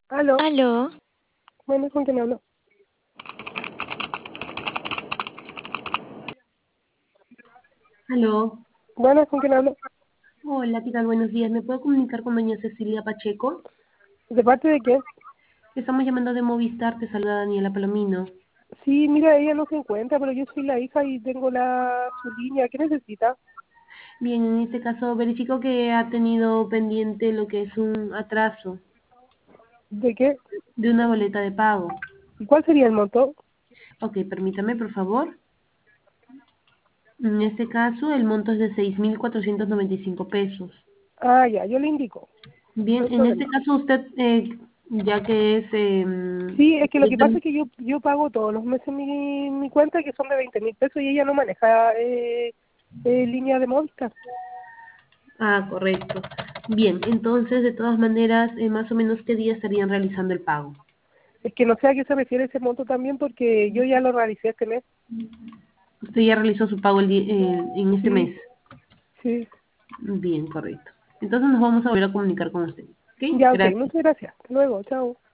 Aló, Aló, bueno, ¿con quién hablo? Aló, Bueno, ¿con quién hablo? hola, ¿qué tal? Buenos días. ¿Me puedo comunicar con doña Cecilia Pacheco? ¿De parte de quién? Estamos llamando de Movistar, te saluda Daniela Palomino. Sí, mira, ella no se encuentra, pero yo soy la hija y tengo su línea. ¿Qué necesita? Bien, en este caso verifico que ha tenido pendiente lo que es un atraso ¿De qué? de una boleta de pago. ¿Y cuál sería el monto? Ok, permítame, por favor. En este caso, el monto es de 6.495 pesos. Ah, ya, yo le indico. No Bien, hay en este problema. caso usted, ya que es... Sí, es que lo que pasa es que yo pago todos los meses mi cuenta, que son de 20.000 pesos, y ella no maneja línea de Movistar. Ah, correcto. Bien, entonces, de todas maneras, más o menos, ¿qué día estarían realizando el pago? Es que no sé a qué se refiere ese monto también, porque yo ya lo realicé este mes. Usted ya realizó su pago en este mes. Sí, sí. Bien, correcto. Entonces nos vamos a volver a comunicar con usted. ¿Ok? Ya, ok, Gracias. muchas gracias. Hasta luego, chao.